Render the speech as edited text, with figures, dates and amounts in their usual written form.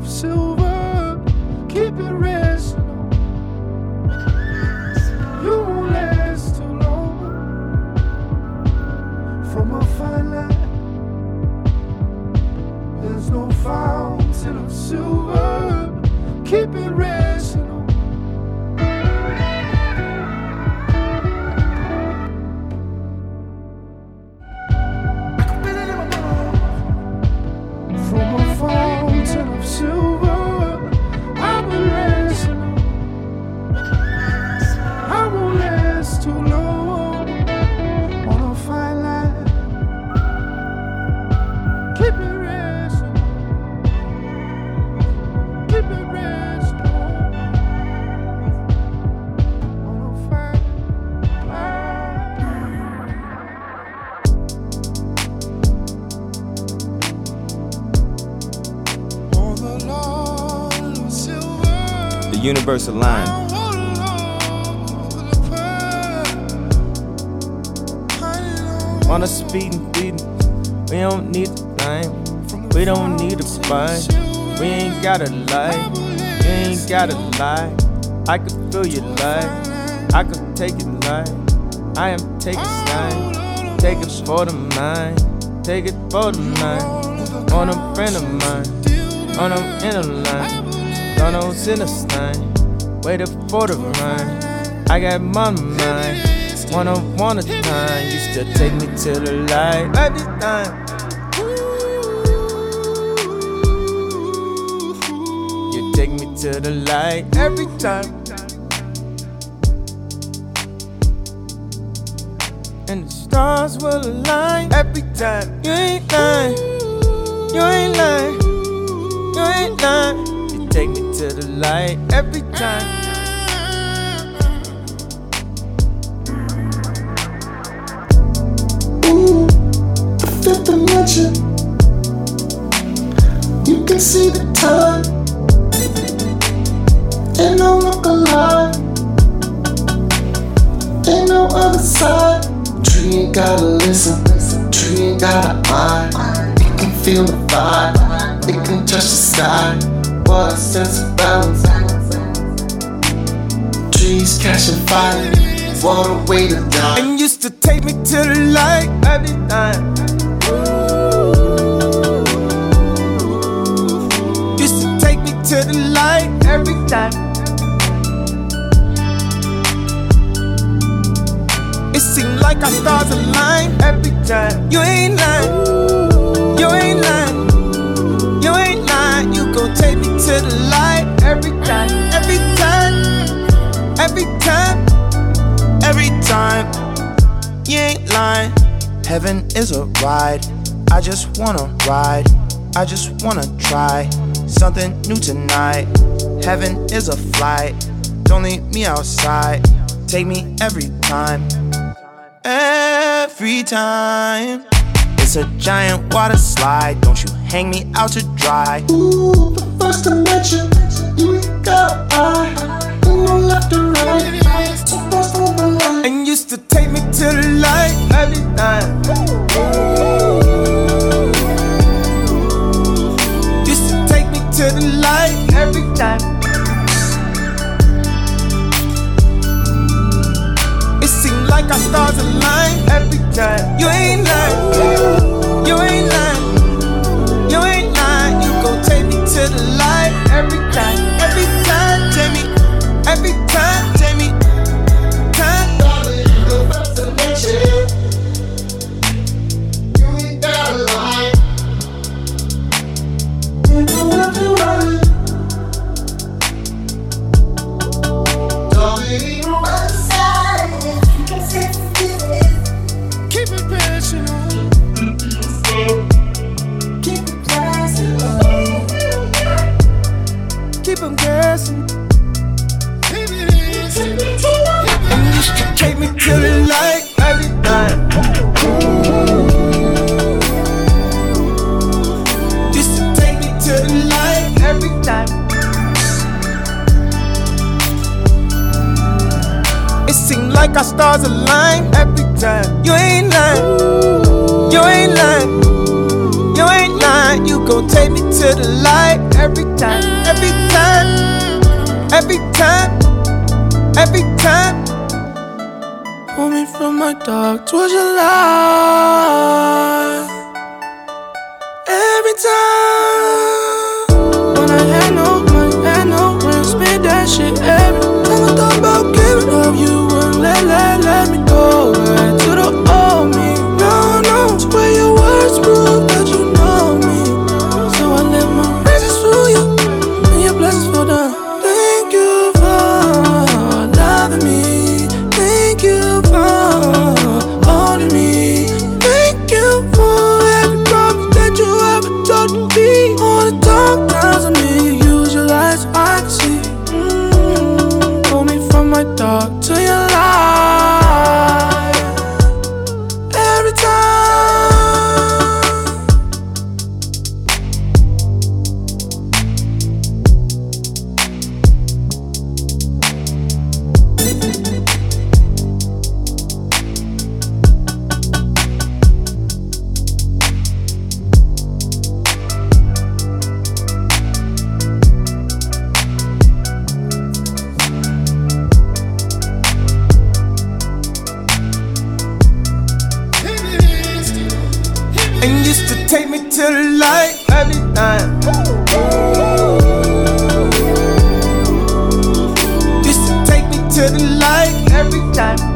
of silver. Keep it resting on. You won't last too long. From a fine line, there's no fountain of silver. Keep it resting on. From a fountain of silver, I will last long. I won't last too long. On a fine line, keep it resting. Keep it resting. On a fine The universal line. On a speeding beating, we don't need the line. We don't need to fight. We ain't gotta lie. You ain't gotta lie. I could feel your light. I could take it light. I am taking sign. Take it for the mind. Take it for the mind. On a friend of mine. On a inner line. On those inner line. Waited for the rhyme. I got my mind. One a time. You still take me to the light every time. You take me to the light every time. And the stars will align every time. You ain't lying. You ain't lying. You ain't lying. You take me to the light every time. The fifth dimension. You can see the time. Ain't no look alive. Ain't no other side. Tree ain't gotta listen. Tree ain't got an eye. It can feel the vibe. It can touch the sky. What a sense of balance. Trees catching fire. What a way to die. And used to take me to the light every time. Used to take me to the light every time. It seemed like our stars align every time. You ain't lying. You ain't lying. You ain't lying. You gon' take me to the light every time. Every time. Every time. Every time. You ain't lying. Heaven is a ride. I just wanna ride. I just wanna try something new tonight. Heaven is a flight. Don't leave me outside. Take me every time. Every time. It's a giant water slide. Don't you hang me out to dry. Ooh, the first dimension. You ain't got an eye. Ain't no left or right. So first on the line. And used to take me to the light every time. Used to take me to the light every time. It seemed like our stars align every time. You ain't lying. You ain't lying. You ain't lying. You gon' take me to the light every time. Every time, take me. Every time, take me. Time. The first dimension. You ain't got a lie. Ain't no left or right. Don't leave no other side. You can sit and feel it. keep it passion on. Keep it pressing. Keep 'em guessing. Keep it easy. And you used to take me to the light every time. Used to take me to the light every time. It seemed like our stars align every time. You ain't lying. You ain't lying. You ain't lying. You gon' gon' take me to the light every time, every time, every time, every time. Pull me from my dark towards your light. Every time. When I had no money, had no rent, spent that shit every time I thought about giving up, you wouldn't let me go back to the old me. No, no, to where your words prove that you know me. So I let my praises through you, and your blessings fall down. Thank you for loving me. Thank you for holding me. Thank you for every promise that you ever told me. All the dark times of me, you use your light so I can see. Pull me from my dark to your light. Every time. And used to take me to the light every time. Used to take me to the light every time.